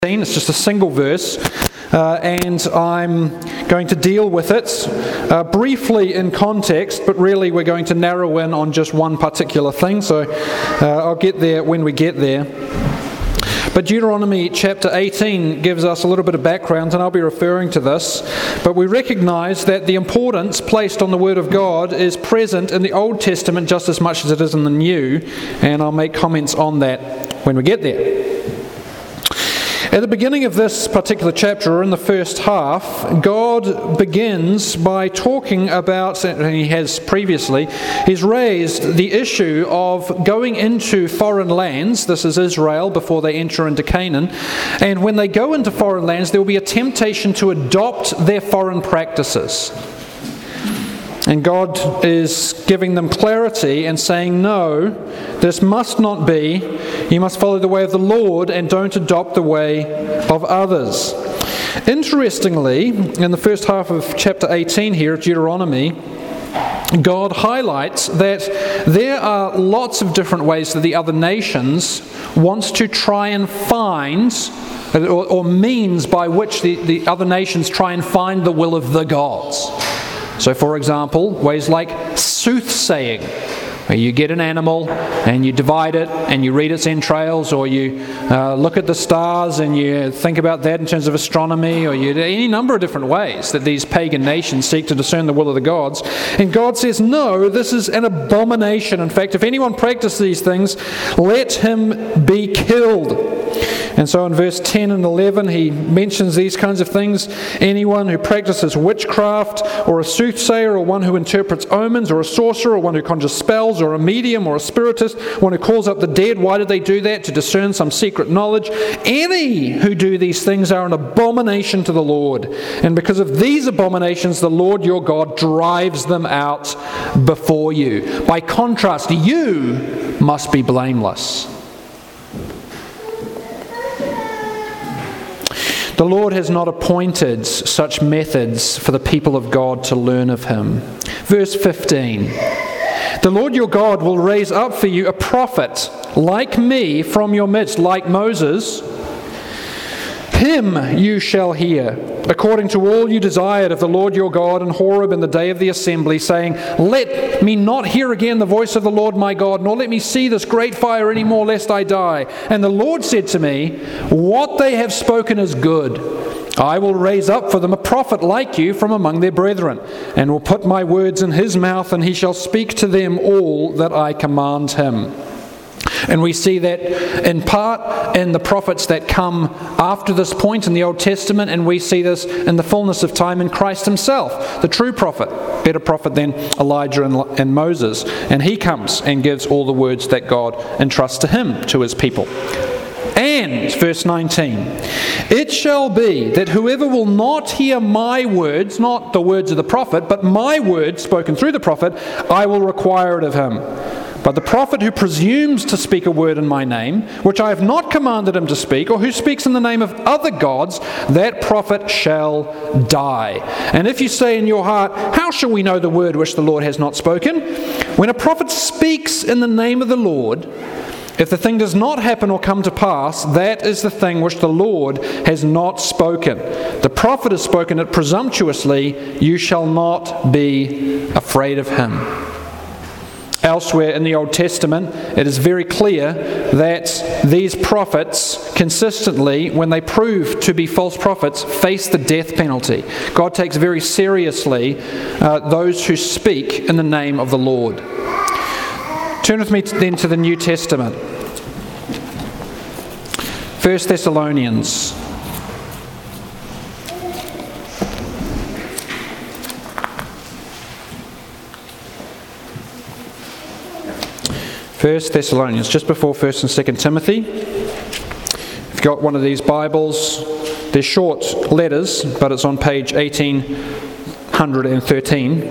It's just a single verse, and I'm going to deal with it briefly in context, but really we're going to narrow in on just one particular thing, so I'll get there when we get there. But Deuteronomy chapter 18 gives us a little bit of background, and I'll be referring to this, but we recognize that the importance placed on the Word of God is present in the Old Testament just as much as it is in the New, and I'll make comments on that when we get there. At the beginning of this particular chapter, or in the first half, God begins by talking about, and he has previously, he's raised the issue of going into foreign lands. This is Israel before they enter into Canaan. And when they go into foreign lands, there will be a temptation to adopt their foreign practices. And God is giving them clarity and saying, no, this must not be. You must follow the way of the Lord and don't adopt the way of others. Interestingly, in the first half of chapter 18 here of Deuteronomy, God highlights that there are lots of different ways that the other nations wants to try and find, or means by which the other nations try and find the will of the gods. So, for example, ways like soothsaying, where you get an animal and you divide it and you read its entrails, or you look at the stars and you think about that in terms of astronomy, or any number of different ways that these pagan nations seek to discern the will of the gods. And God says, no, this is an abomination. In fact, if anyone practices these things, let him be killed. And so in verse 10 and 11, he mentions these kinds of things. Anyone who practices witchcraft, or a soothsayer, or one who interprets omens, or a sorcerer, or one who conjures spells, or a medium, or a spiritist, one who calls up the dead. Why did they do that? To discern some secret knowledge. Any who do these things are an abomination to the Lord. And because of these abominations, the Lord your God drives them out before you. By contrast, you must be blameless. The Lord has not appointed such methods for the people of God to learn of Him. Verse 15. The Lord your God will raise up for you a prophet like me from your midst, like Moses. Him you shall hear, according to all you desired of the Lord your God in Horeb in the day of the assembly, saying, let me not hear again the voice of the Lord my God, nor let me see this great fire any more, lest I die. And the Lord said to me, what they have spoken is good. I will raise up for them a prophet like you from among their brethren, and will put my words in his mouth, and he shall speak to them all that I command him. And we see that in part in the prophets that come after this point in the Old Testament, and we see this in the fullness of time in Christ himself, the true prophet, better prophet than Elijah and Moses. And he comes and gives all the words that God entrusts to him, to his people. And, verse 19, it shall be that whoever will not hear my words, not the words of the prophet, but my words spoken through the prophet, I will require it of him. But the prophet who presumes to speak a word in my name, which I have not commanded him to speak, or who speaks in the name of other gods, that prophet shall die. And if you say in your heart, how shall we know the word which the Lord has not spoken? When a prophet speaks in the name of the Lord, if the thing does not happen or come to pass, that is the thing which the Lord has not spoken. The prophet has spoken it presumptuously. You shall not be afraid of him. Elsewhere in the Old Testament, it is very clear that these prophets consistently, when they prove to be false prophets, face the death penalty. God takes very seriously those who speak in the name of the Lord. Turn with me then to the New Testament. 1 Thessalonians. 1 Thessalonians, just before 1 and 2 Timothy. If you've got one of these Bibles, they're short letters, but it's on page 1813.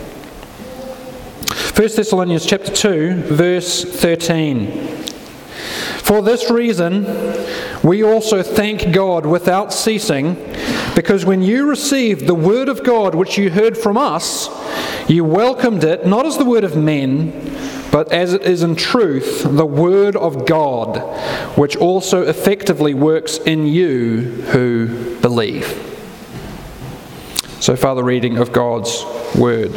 1 Thessalonians chapter 2, verse 13. For this reason, we also thank God without ceasing, because when you received the word of God which you heard from us, you welcomed it not as the word of men, but as it is in truth the Word of God, which also effectively works in you who believe. So far the reading of God's Word.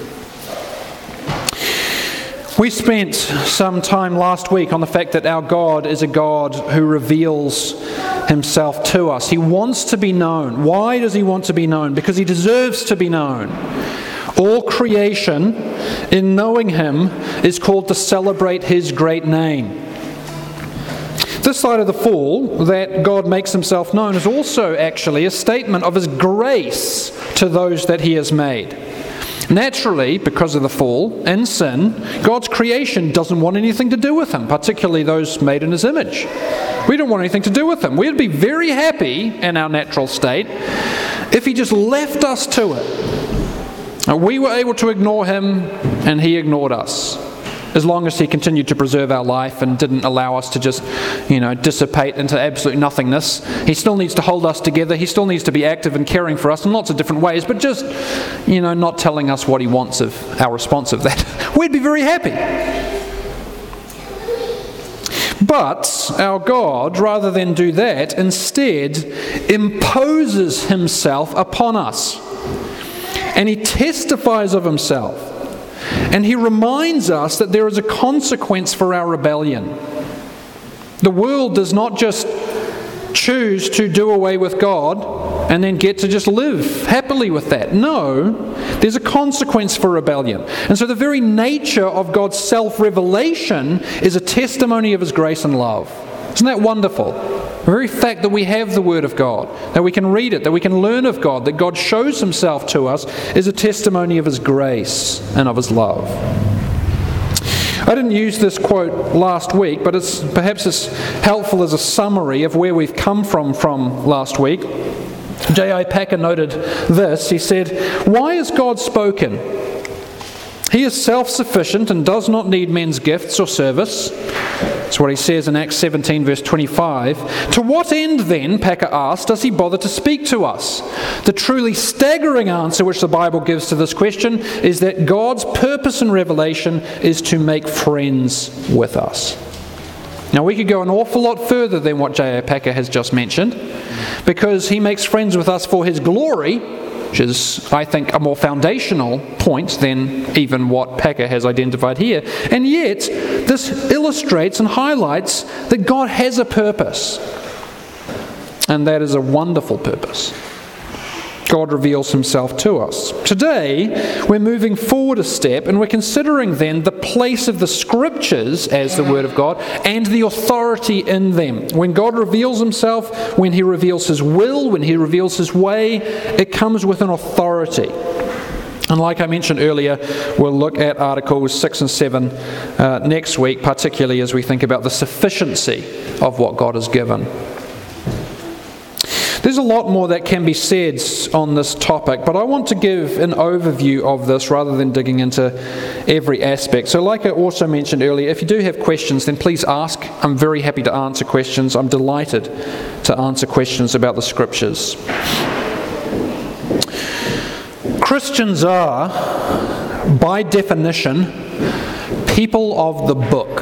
We spent some time last week on the fact that our God is a God who reveals himself to us. He wants to be known. Why does he want to be known? Because he deserves to be known. All creation, in knowing him, is called to celebrate his great name. This side of the fall, that God makes himself known, is also actually a statement of his grace to those that he has made. Naturally, because of the fall and sin, God's creation doesn't want anything to do with him, particularly those made in his image. We don't want anything to do with him. We'd be very happy in our natural state if he just left us to it. We were able to ignore him and he ignored us, as long as he continued to preserve our life and didn't allow us to just, dissipate into absolute nothingness. He still needs to hold us together. He still needs to be active and caring for us in lots of different ways, but just, not telling us what he wants of our response of that. We'd be very happy. But our God, rather than do that, instead imposes himself upon us. And he testifies of himself. And he reminds us that there is a consequence for our rebellion. The world does not just choose to do away with God and then get to just live happily with that. No, there's a consequence for rebellion. And so the very nature of God's self-revelation is a testimony of his grace and love. Isn't that wonderful? The very fact that we have the Word of God, that we can read it, that we can learn of God, that God shows himself to us, is a testimony of his grace and of his love. I didn't use this quote last week, but it's perhaps as helpful as a summary of where we've come from last week. J.I. Packer noted this. He said, "Why is God spoken? He is self-sufficient and does not need men's gifts or service." That's what he says in Acts 17 verse 25. To what end then, Packer asked, does he bother to speak to us? The truly staggering answer which the Bible gives to this question is that God's purpose in revelation is to make friends with us. Now we could go an awful lot further than what J.I. Packer has just mentioned, because he makes friends with us for his glory, which is, I think, a more foundational point than even what Packer has identified here. And yet, this illustrates and highlights that God has a purpose. And that is a wonderful purpose. God reveals himself to us. Today, we're moving forward a step, and we're considering then the place of the Scriptures as the Word of God and the authority in them. When God reveals himself, when he reveals his will, when he reveals his way, it comes with an authority. And like I mentioned earlier, we'll look at Articles 6 and 7 next week, particularly as we think about the sufficiency of what God has given. There's a lot more that can be said on this topic, but I want to give an overview of this rather than digging into every aspect. So like I also mentioned earlier, if you do have questions, then please ask. I'm very happy to answer questions. I'm delighted to answer questions about the Scriptures. Christians are, by definition, people of the book.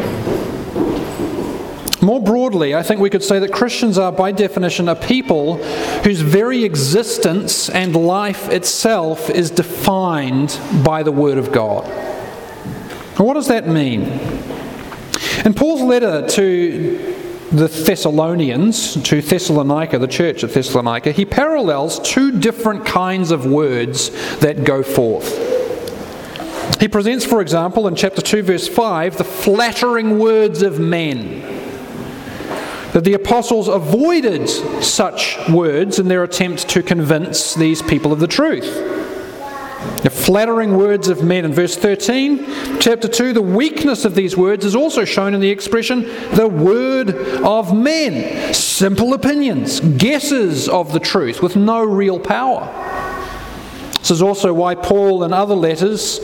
More broadly, I think we could say that Christians are, by definition, a people whose very existence and life itself is defined by the Word of God. And what does that mean? In Paul's letter to the Thessalonians, to Thessalonica, the church at Thessalonica, he parallels two different kinds of words that go forth. He presents, for example, in chapter 2, verse 5, the flattering words of men. That the apostles avoided such words in their attempt to convince these people of the truth. The flattering words of men. In verse 13, chapter 2, the weakness of these words is also shown in the expression, the word of men. Simple opinions, guesses of the truth with no real power. This is also why Paul in other letters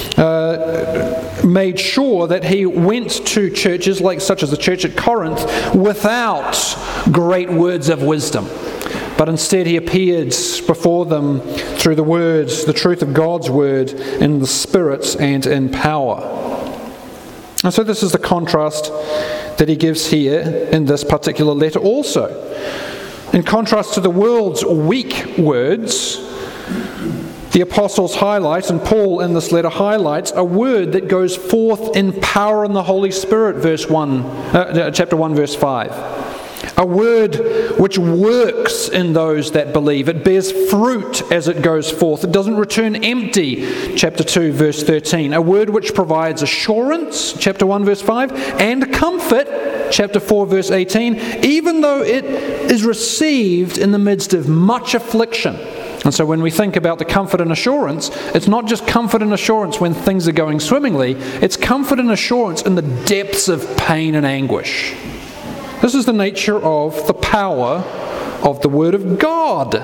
made sure that he went to churches such as the church at Corinth without great words of wisdom. But instead he appeared before them through the words, the truth of God's word, in the Spirit and in power. And so this is the contrast that he gives here in this particular letter also. In contrast to the world's weak words, the apostles highlight, and Paul in this letter highlights, a word that goes forth in power in the Holy Spirit, chapter 1, verse 5. A word which works in those that believe. It bears fruit as it goes forth. It doesn't return empty, chapter 2, verse 13. A word which provides assurance, chapter 1, verse 5, and comfort, chapter 4, verse 18, even though it is received in the midst of much affliction. And so when we think about the comfort and assurance, it's not just comfort and assurance when things are going swimmingly, it's comfort and assurance in the depths of pain and anguish. This is the nature of the power of the Word of God.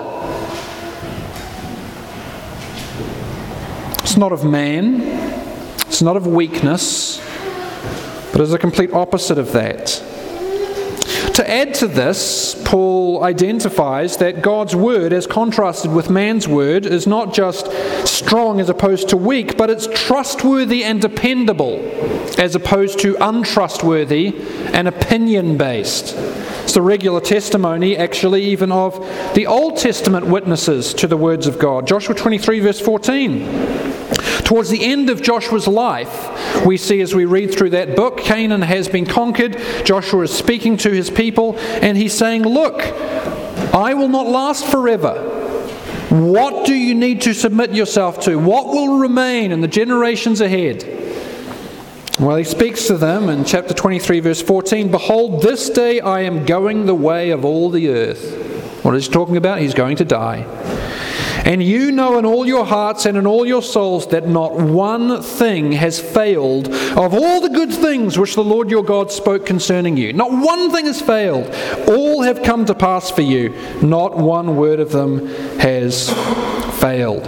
It's not of man, it's not of weakness, but is a complete opposite of that. To add to this, Paul identifies that God's word, as contrasted with man's word, is not just strong as opposed to weak, but it's trustworthy and dependable as opposed to untrustworthy and opinion-based. It's the regular testimony, actually, even of the Old Testament witnesses to the words of God. Joshua 23, verse 14. Towards the end of Joshua's life, we see as we read through that book, Canaan has been conquered. Joshua is speaking to his people, and he's saying, look, I will not last forever. What do you need to submit yourself to? What will remain in the generations ahead? Well, he speaks to them in chapter 23, verse 14, behold, this day I am going the way of all the earth. What is he talking about? He's going to die. And you know in all your hearts and in all your souls that not one thing has failed of all the good things which the Lord your God spoke concerning you. Not one thing has failed. All have come to pass for you. Not one word of them has failed.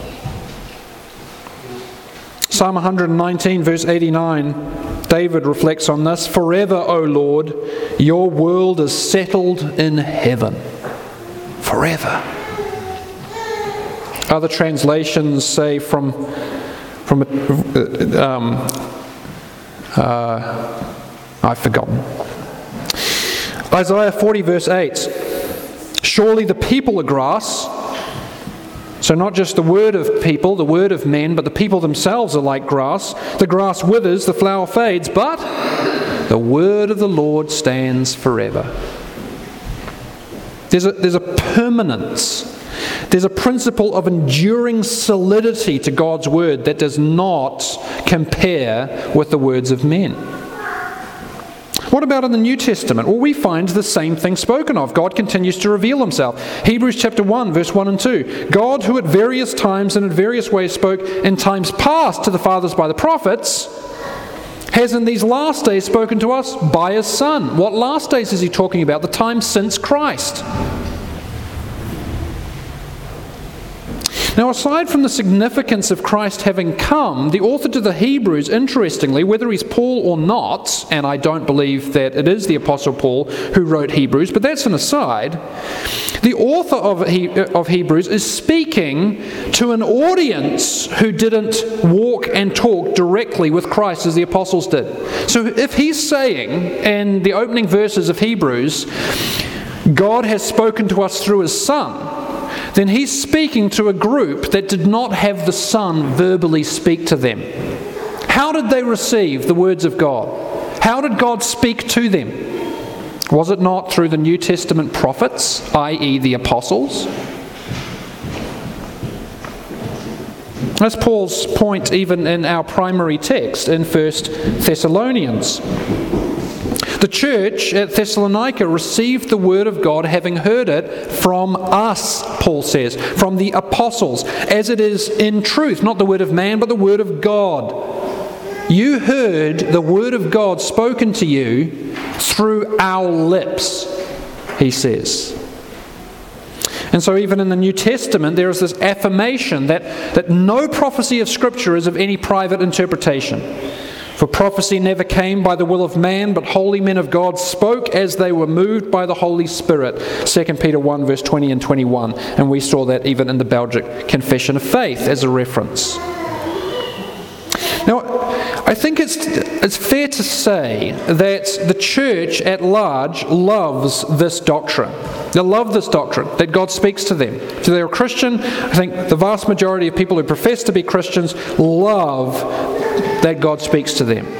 Psalm 119, verse 89, David reflects on this. Forever, O Lord, your world is settled in heaven. Forever. Other translations say I've forgotten. Isaiah 40 verse 8. Surely the people are grass. So not just the word of people, the word of men, but the people themselves are like grass. The grass withers, the flower fades, but the word of the Lord stands forever. There's a permanence. There's a principle of enduring solidity to God's word that does not compare with the words of men. What about in the New Testament? Well, we find the same thing spoken of. God continues to reveal himself. Hebrews chapter 1, verse 1 and 2. God, who at various times and in various ways spoke in times past to the fathers by the prophets, has in these last days spoken to us by his Son. What last days is he talking about? The time since Christ. Now, aside from the significance of Christ having come, the author to the Hebrews, interestingly, whether he's Paul or not, and I don't believe that it is the Apostle Paul who wrote Hebrews, but that's an aside, the author of Hebrews is speaking to an audience who didn't walk and talk directly with Christ as the apostles did. So if he's saying in the opening verses of Hebrews, God has spoken to us through his Son, then he's speaking to a group that did not have the Son verbally speak to them. How did they receive the words of God? How did God speak to them? Was it not through the New Testament prophets, i.e. the apostles? That's Paul's point even in our primary text in 1 Thessalonians. The church at Thessalonica received the word of God having heard it from us, Paul says, from the apostles, as it is in truth, not the word of man, but the word of God. You heard the word of God spoken to you through our lips, he says. And so even in the New Testament, there is this affirmation that no prophecy of Scripture is of any private interpretation. For prophecy never came by the will of man, but holy men of God spoke as they were moved by the Holy Spirit. 2 Peter 1 verse 20 and 21. And we saw that even in the Belgic Confession of Faith as a reference. Now, I I think it's fair to say that the church at large loves this doctrine. They love this doctrine, that God speaks to them. If they're a Christian, I think the vast majority of people who profess to be Christians love that God speaks to them.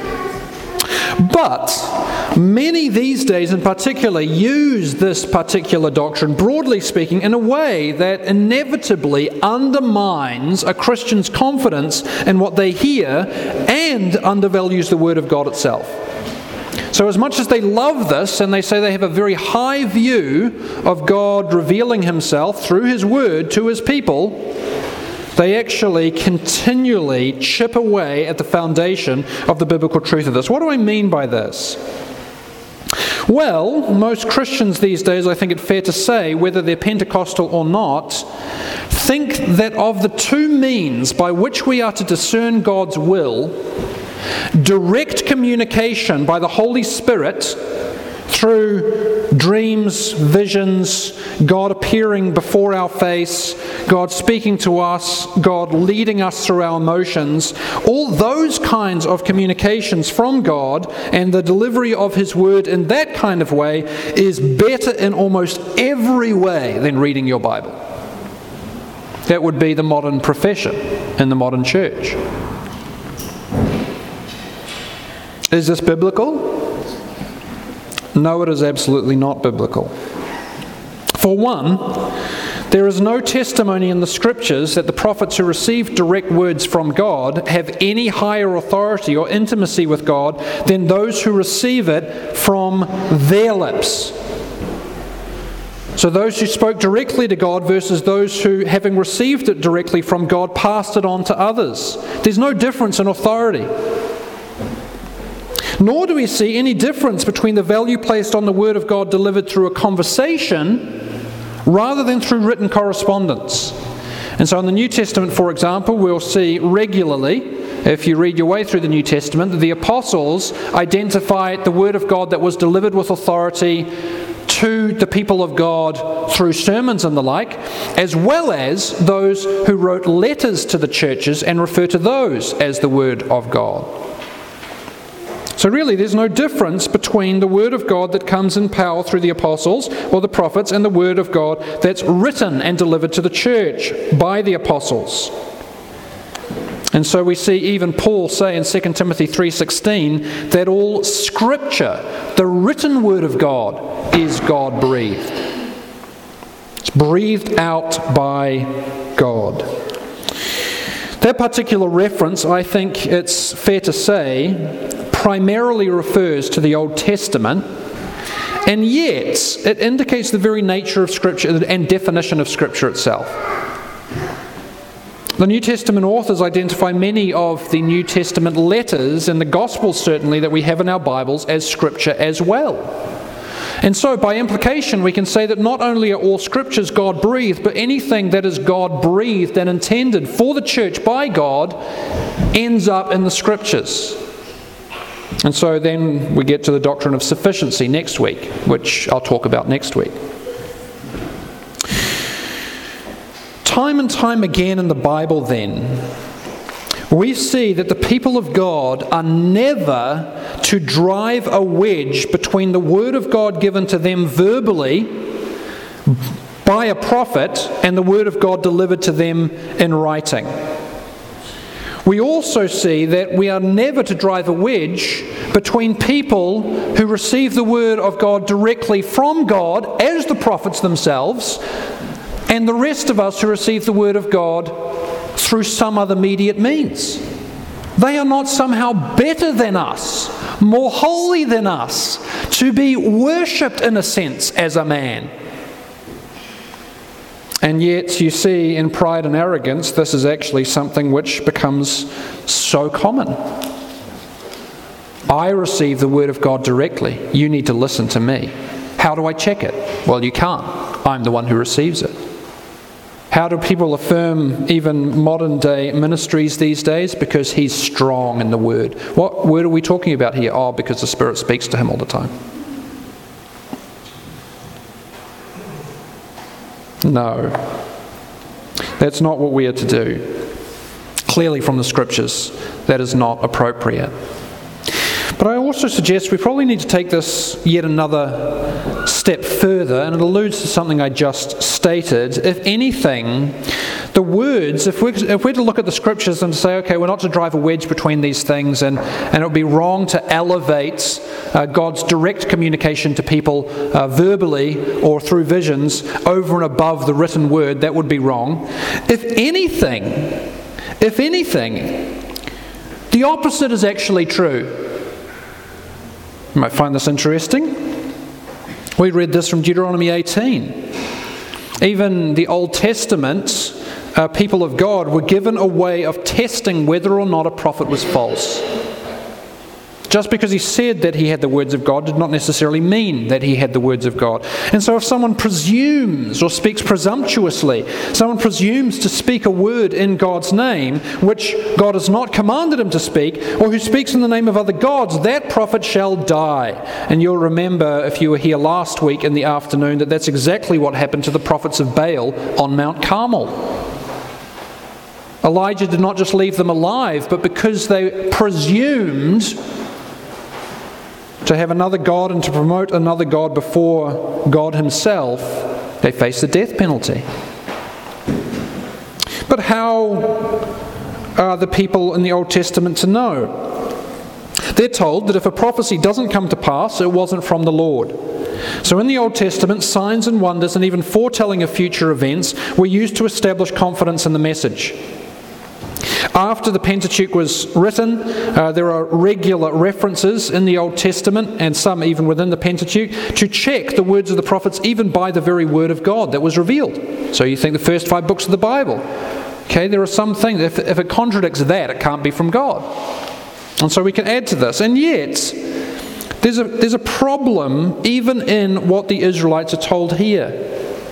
But many these days in particular use this particular doctrine, broadly speaking, in a way that inevitably undermines a Christian's confidence in what they hear and undervalues the Word of God itself. So as much as they love this and they say they have a very high view of God revealing Himself through His Word to His people, they actually continually chip away at the foundation of the biblical truth of this. What do I mean by this? Well, most Christians these days, I think it's fair to say, whether they're Pentecostal or not, think that of the two means by which we are to discern God's will, direct communication by the Holy Spirit through dreams, visions, God appearing before our face, God speaking to us, God leading us through our emotions, all those kinds of communications from God and the delivery of His Word in that kind of way is better in almost every way than reading your Bible. That would be the modern profession in the modern church. Is this biblical? No, it is absolutely not biblical. For one, there is no testimony in the Scriptures that the prophets who receive direct words from God have any higher authority or intimacy with God than those who receive it from their lips. So those who spoke directly to God versus those who, having received it directly from God, passed it on to others. There's no difference in authority. Nor do we see any difference between the value placed on the Word of God delivered through a conversation rather than through written correspondence. And so in the New Testament, for example, we'll see regularly, if you read your way through the New Testament, that the apostles identify the Word of God that was delivered with authority to the people of God through sermons and the like, as well as those who wrote letters to the churches and refer to those as the Word of God. So really, there's no difference between the Word of God that comes in power through the apostles or the prophets and the Word of God that's written and delivered to the church by the apostles. And so we see even Paul say in 2 Timothy 3:16 that all Scripture, the written Word of God, is God-breathed. It's breathed out by God. That particular reference, I think it's fair to say, primarily refers to the Old Testament, and yet it indicates the very nature of Scripture and definition of Scripture itself. The New Testament authors identify many of the New Testament letters and the Gospels certainly that we have in our Bibles as Scripture as well. And so by implication we can say that not only are all Scriptures God-breathed, but anything that is God-breathed and intended for the church by God ends up in the Scriptures. And so then we get to the doctrine of sufficiency next week, which I'll talk about next week. Time and time again in the Bible then, we see that the people of God are never to drive a wedge between the Word of God given to them verbally by a prophet and the Word of God delivered to them in writing. We also see that we are never to drive a wedge between people who receive the Word of God directly from God as the prophets themselves and the rest of us who receive the Word of God through some other mediate means. They are not somehow better than us, more holy than us, to be worshipped in a sense as a man. And yet you see in pride and arrogance, this is actually something which becomes so common. I receive the Word of God directly. You need to listen to me. How do I check it? Well, you can't. I'm the one who receives it. How do people affirm even modern day ministries these days? Because he's strong in the Word. What word are we talking about here? Oh, because the Spirit speaks to him all the time. No. That's not what we are to do. clearly from the Scriptures that is not appropriate. But I also suggest we probably need to take this yet another step further, and it alludes to something I just stated. If anything, the words, if we're to look at the Scriptures and say, okay, we're not to drive a wedge between these things, and it would be wrong to elevate God's direct communication to people verbally or through visions over and above the written word, that would be wrong. If anything, the opposite is actually true. You might find this interesting. We read this from Deuteronomy 18. Even the Old Testament people of God were given a way of testing whether or not a prophet was false. Just because he said that he had the words of God did not necessarily mean that he had the words of God. And so if someone presumes or speaks presumptuously, someone presumes to speak a word in God's name, which God has not commanded him to speak, or who speaks in the name of other gods, that prophet shall die. And you'll remember, if you were here last week in the afternoon, that that's exactly what happened to the prophets of Baal on Mount Carmel. Elijah did not just leave them alive, but because they presumed to have another god and to promote another god before God himself, they faced the death penalty. But how are the people in the Old Testament to know? They're told that if a prophecy doesn't come to pass, it wasn't from the Lord. So in the Old Testament, signs and wonders and even foretelling of future events were used to establish confidence in the message. After the Pentateuch was written, there are regular references in the Old Testament, and some even within the Pentateuch, to check the words of the prophets even by the very word of God that was revealed. So you think the first 5 books of the Bible. Okay, there are some things, if it contradicts that, it can't be from God. And so we can add to this. And yet, there's a problem even in what the Israelites are told here.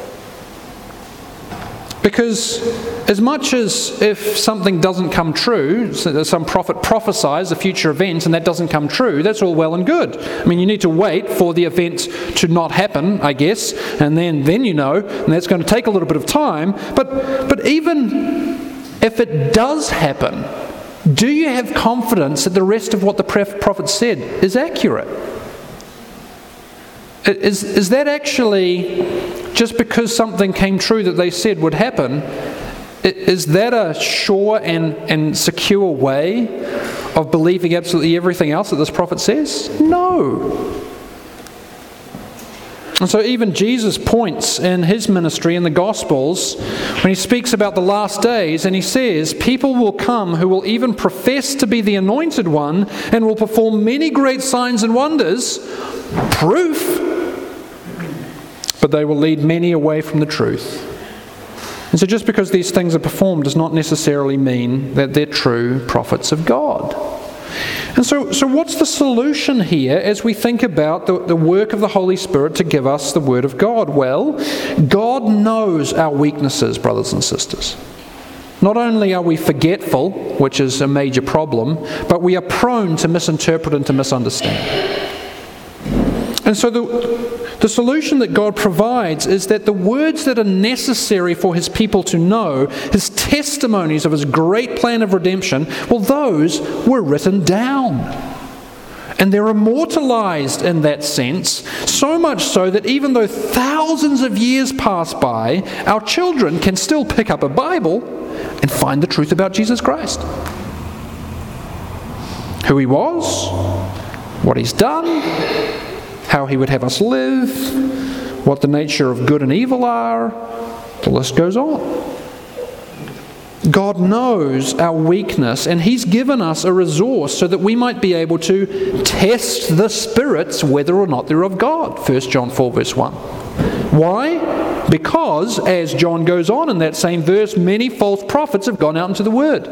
Because as much as if something doesn't come true, some prophet prophesies a future event and that doesn't come true, that's all well and good. I mean, you need to wait for the event to not happen, I guess, and then you know, and that's going to take a little bit of time. But even if it does happen, do you have confidence that the rest of what the prophet said is accurate? Is that actually, just because something came true that they said would happen, is that a sure and secure way of believing absolutely everything else that this prophet says? No. And so even Jesus points in his ministry in the Gospels when he speaks about the last days, and he says, people will come who will even profess to be the anointed one and will perform many great signs and wonders, proof, but they will lead many away from the truth. And so just because these things are performed does not necessarily mean that they're true prophets of God. And so what's the solution here as we think about the work of the Holy Spirit to give us the Word of God? Well, God knows our weaknesses, brothers and sisters. Not only are we forgetful, which is a major problem, but we are prone to misinterpret and to misunderstand. And so the solution that God provides is that the words that are necessary for his people to know, his testimonies of his great plan of redemption, well, those were written down. And they're immortalized in that sense, so much so that even though thousands of years pass by, our children can still pick up a Bible and find the truth about Jesus Christ. Who he was, what he's done, how he would have us live, what the nature of good and evil are, the list goes on. God knows our weakness, and he's given us a resource so that we might be able to test the spirits whether or not they're of God. 1 John 4 verse 1. Why? Because, as John goes on in that same verse, many false prophets have gone out into the world.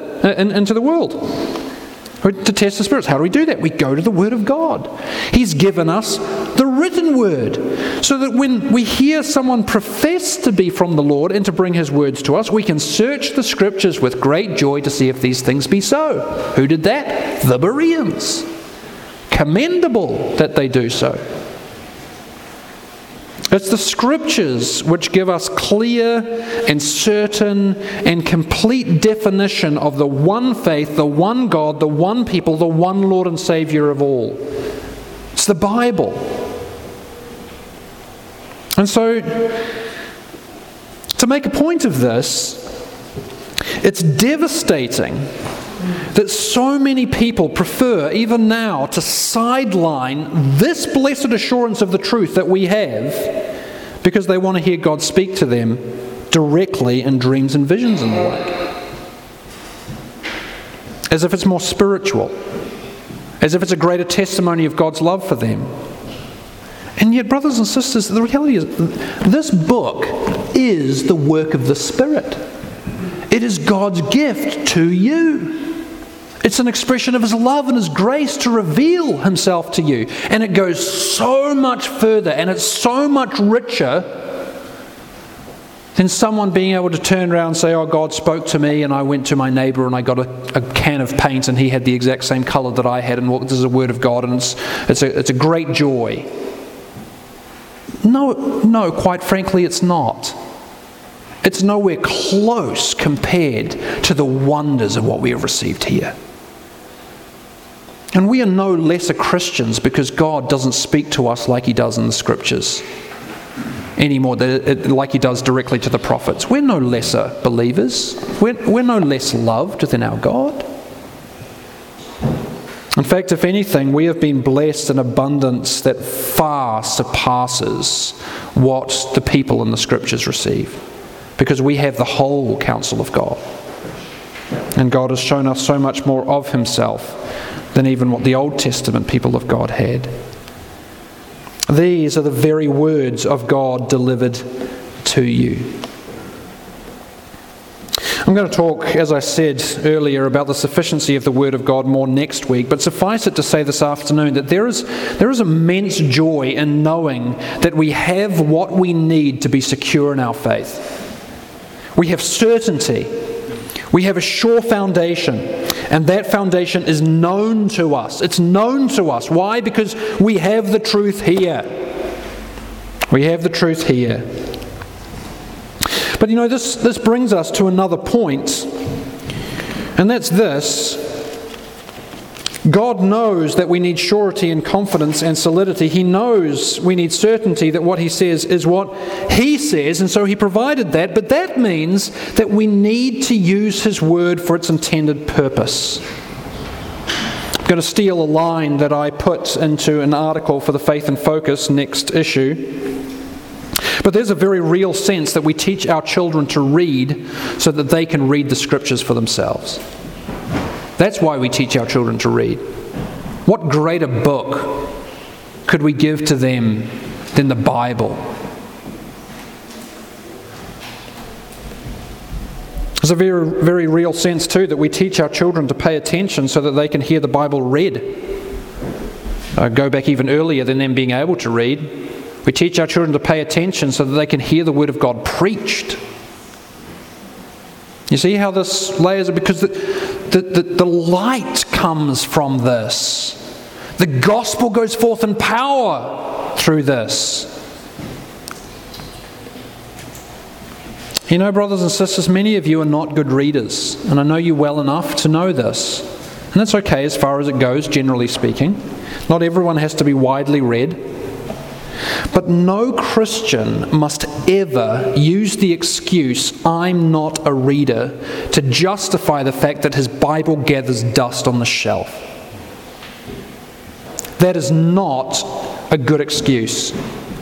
To test the spirits. How do we do that? We go to the Word of God. He's given us the written Word, so that when we hear someone profess to be from the Lord and to bring his words to us, we can search the Scriptures with great joy to see if these things be so. Who did that? The Bereans. Commendable that they do so. It's the Scriptures which give us clear and certain and complete definition of the one faith, the one God, the one people, the one Lord and Saviour of all. It's the Bible. And so, to make a point of this, it's devastating that so many people prefer, even now, to sideline this blessed assurance of the truth that we have because they want to hear God speak to them directly in dreams and visions and the like. As if it's more spiritual. As if it's a greater testimony of God's love for them. And yet, brothers and sisters, the reality is this book is the work of the Spirit. It is God's gift to you. It's an expression of His love and His grace to reveal Himself to you. And it goes so much further and it's so much richer than someone being able to turn around and say, oh, God spoke to me and I went to my neighbour and I got a can of paint and he had the exact same colour that I had and this is a word of God and it's a great joy. No, quite frankly, it's not. It's nowhere close compared to the wonders of what we have received here. And we are no lesser Christians because God doesn't speak to us like He does in the Scriptures anymore, like He does directly to the prophets. We're no lesser believers. We're no less loved than our God. In fact, if anything, we have been blessed in abundance that far surpasses what the people in the Scriptures receive, because we have the whole counsel of God. And God has shown us so much more of Himself than even what the Old Testament people of God had. These are the very words of God delivered to you. I'm going to talk, as I said earlier, about the sufficiency of the Word of God more next week, but suffice it to say this afternoon that there is immense joy in knowing that we have what we need to be secure in our faith. We have certainty. We have a sure foundation, and that foundation is known to us. It's known to us. Why? Because we have the truth here. We have the truth here. But you know, this brings us to another point, and that's this. God knows that we need surety and confidence and solidity. He knows we need certainty that what He says is what He says, and so He provided that. But that means that we need to use His Word for its intended purpose. I'm going to steal a line that I put into an article for the Faith in Focus next issue. But there's a very real sense that we teach our children to read so that they can read the Scriptures for themselves. That's why we teach our children to read. What greater book could we give to them than the Bible? There's a very, very real sense too that we teach our children to pay attention so that they can hear the Bible read. Go back even earlier than them being able to read. We teach our children to pay attention so that they can hear the Word of God preached. You see how this layers it? Because the light comes from this. The gospel goes forth in power through this. You know, brothers and sisters, many of you are not good readers, and I know you well enough to know this. And that's okay as far as it goes, generally speaking. Not everyone has to be widely read. But no Christian must ever use the excuse, I'm not a reader, to justify the fact that his Bible gathers dust on the shelf. That is not a good excuse.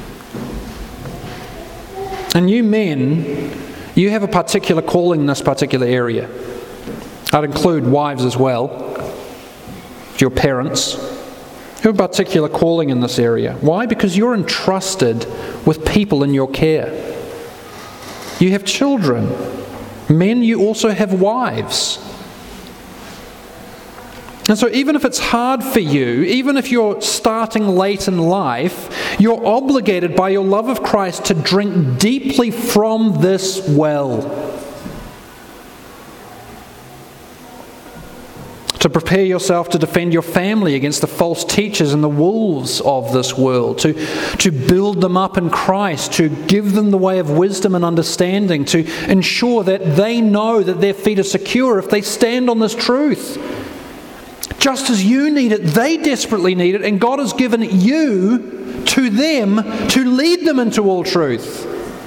And you men, you have a particular calling in this particular area. I'd include wives as well, your parents. You have a particular calling in this area. Why? Because you're entrusted with people in your care. You have children. Men, you also have wives. And so even if it's hard for you, even if you're starting late in life, you're obligated by your love of Christ to drink deeply from this well. to prepare yourself to defend your family against the false teachers and the wolves of this world, to build them up in Christ, to give them the way of wisdom and understanding, to ensure that they know that their feet are secure if they stand on this truth. Just as you need it, they desperately need it, and God has given you to them to lead them into all truth.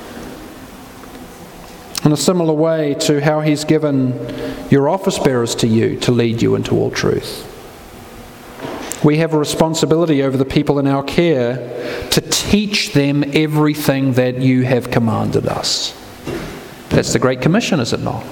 In a similar way to how He's given your office bearers to you to lead you into all truth. We have a responsibility over the people in our care to teach them everything that you have commanded us. That's the Great Commission, is it not?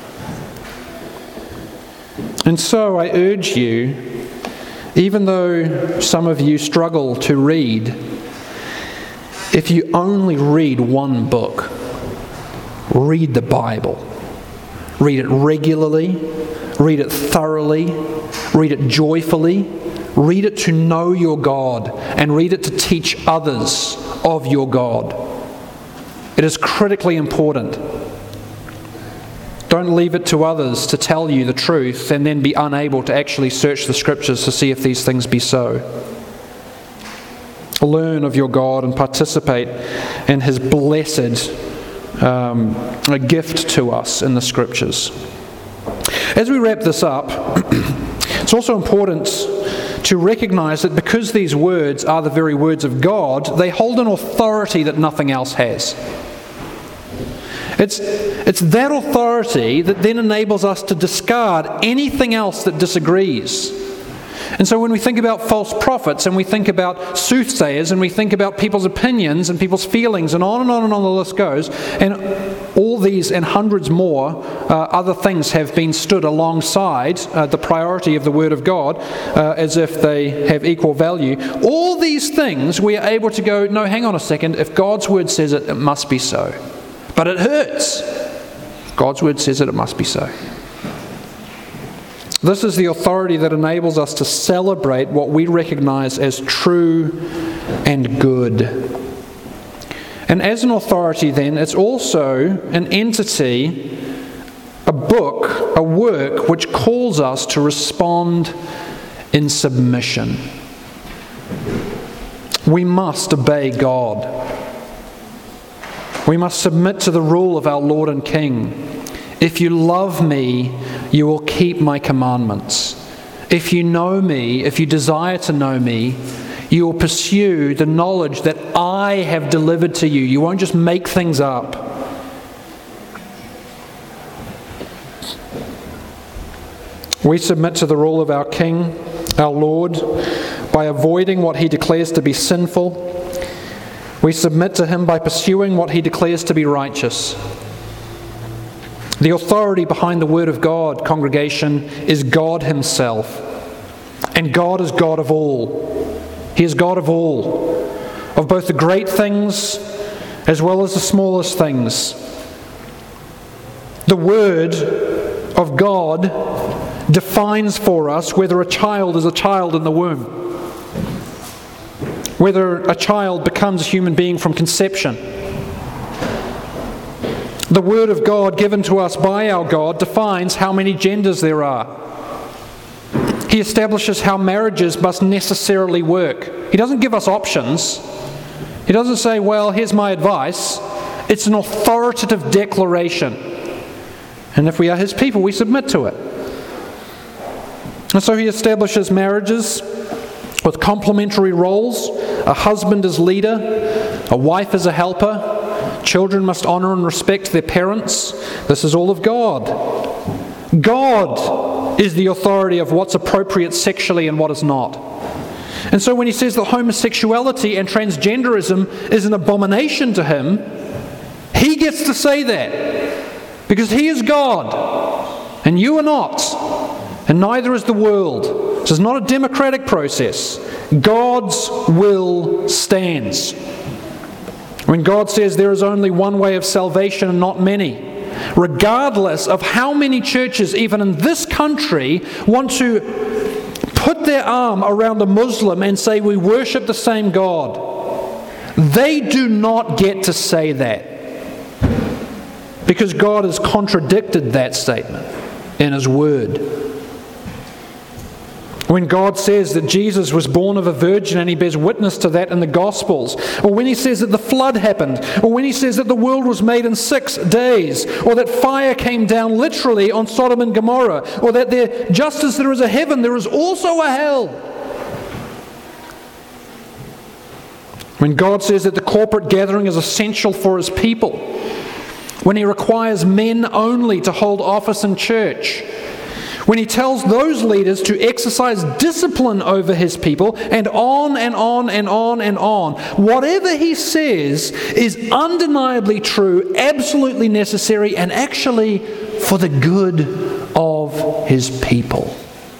And so I urge you, even though some of you struggle to read, if you only read one book, read the Bible. Read it regularly, read it thoroughly, read it joyfully, read it to know your God, and read it to teach others of your God. It is critically important. Don't leave it to others to tell you the truth and then be unable to actually search the Scriptures to see if these things be so. Learn of your God and participate in His blessed a gift to us in the Scriptures. As we wrap this up, it's also important to recognize that because these words are the very words of God, they hold an authority that nothing else has. It's that authority that then enables us to discard anything else that disagrees. And so when we think about false prophets, and we think about soothsayers, and we think about people's opinions and people's feelings, and on the list goes, and all these and hundreds more other things have been stood alongside the priority of the Word of God as if they have equal value. All these things we are able to go, no, hang on a second, if God's Word says it, it must be so. But it hurts. God's Word says it must be so. This is the authority that enables us to celebrate what we recognize as true and good. And as an authority then, it's also an entity, a book, a work which calls us to respond in submission. We must obey God. We must submit to the rule of our Lord and King. If you love me, you will keep my commandments. If you know me, if you desire to know me, you will pursue the knowledge that I have delivered to you. You won't just make things up. We submit to the rule of our King, our Lord, by avoiding what He declares to be sinful. We submit to Him by pursuing what He declares to be righteous. The authority behind the Word of God, congregation, is God Himself. And God is God of all. He is God of all. Of both the great things as well as the smallest things. The Word of God defines for us whether a child is a child in the womb. Whether a child becomes a human being from conception. The Word of God given to us by our God defines how many genders there are. He establishes how marriages must necessarily work. He doesn't give us options. He doesn't say, well, here's my advice. It's an authoritative declaration. And if we are His people, we submit to it. And so He establishes marriages with complementary roles. A husband as leader, a wife as a helper. Children must honor and respect their parents. This is all of God. God is the authority of what's appropriate sexually and what is not. And so when He says that homosexuality and transgenderism is an abomination to Him, He gets to say that. Because He is God. And you are not. And neither is the world. This is not a democratic process. God's will stands. When God says there is only one way of salvation and not many, regardless of how many churches, even in this country, want to put their arm around a Muslim and say we worship the same God, they do not get to say that. Because God has contradicted that statement in His Word. When God says that Jesus was born of a virgin and he bears witness to that in the Gospels, or when he says that the flood happened, or when he says that the world was made in 6 days, or that fire came down literally on Sodom and Gomorrah, or that there, just as there is a heaven, there is also a hell. When God says that the corporate gathering is essential for his people, when he requires men only to hold office in church, when he tells those leaders to exercise discipline over his people, and on and on and on and on. Whatever he says is undeniably true, absolutely necessary, and actually for the good of his people.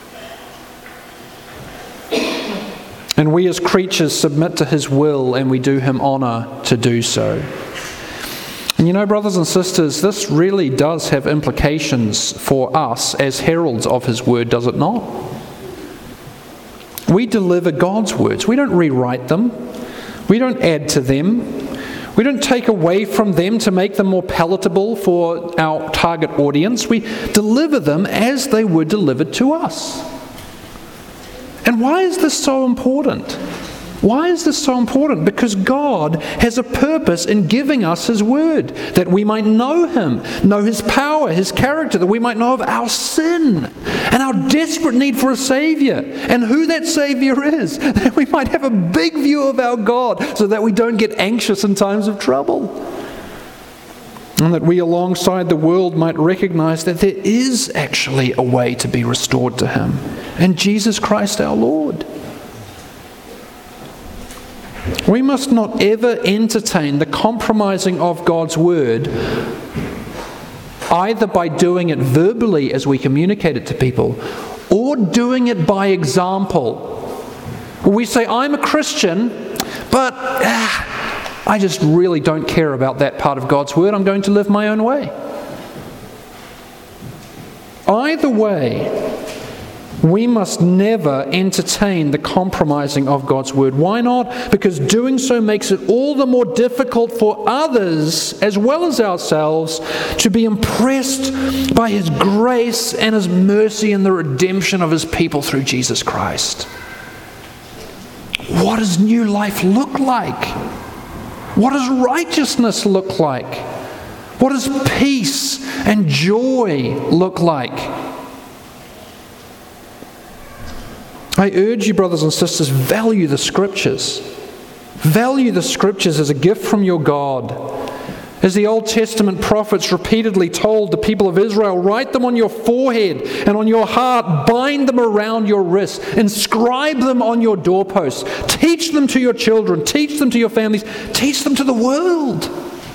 And we as creatures submit to his will, and we do him honor to do so. And you know, brothers and sisters, this really does have implications for us as heralds of his word, does it not? We deliver God's words. We don't rewrite them. We don't add to them. We don't take away from them to make them more palatable for our target audience. We deliver them as they were delivered to us. And why is this so important? Why is this so important? Because God has a purpose in giving us his word, that we might know him, know his power, his character, that we might know of our sin and our desperate need for a Savior and who that Savior is, that we might have a big view of our God so that we don't get anxious in times of trouble. And that we alongside the world might recognize that there is actually a way to be restored to him, and Jesus Christ our Lord. We must not ever entertain the compromising of God's word, either by doing it verbally as we communicate it to people, or doing it by example. We say, I'm a Christian, but I just really don't care about that part of God's word. I'm going to live my own way. Either way, we must never entertain the compromising of God's word. Why not? Because doing so makes it all the more difficult for others, as well as ourselves, to be impressed by his grace and his mercy and the redemption of his people through Jesus Christ. What does new life look like? What does righteousness look like? What does peace and joy look like? I urge you, brothers and sisters, value the Scriptures. Value the Scriptures as a gift from your God. As the Old Testament prophets repeatedly told the people of Israel, write them on your forehead and on your heart, bind them around your wrist, inscribe them on your doorposts, teach them to your children, teach them to your families, teach them to the world.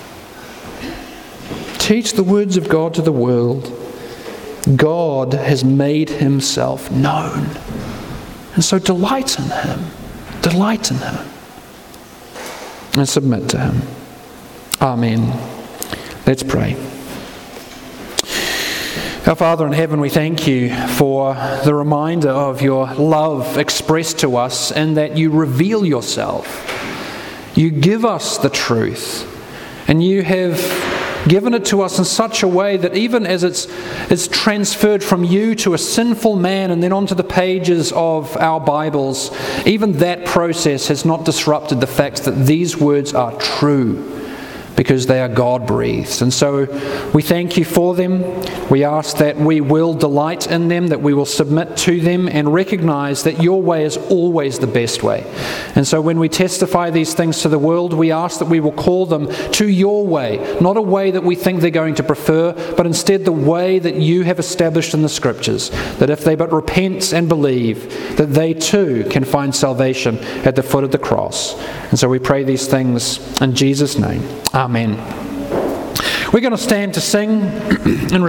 Teach the words of God to the world. God has made himself known. And so delight in him. Delight in him. And submit to him. Amen. Let's pray. Our Father in heaven, we thank you for the reminder of your love expressed to us, and that you reveal yourself. You give us the truth, and you have given it to us in such a way that even as it's transferred from you to a sinful man and then onto the pages of our Bibles, even that process has not disrupted the fact that these words are true, because they are God-breathed. And so we thank you for them. We ask that we will delight in them, that we will submit to them and recognize that your way is always the best way. And so when we testify these things to the world, we ask that we will call them to your way, not a way that we think they're going to prefer, but instead the way that you have established in the Scriptures, that if they but repent and believe, that they too can find salvation at the foot of the cross. And so we pray these things in Jesus' name. Amen. We're going to stand to sing in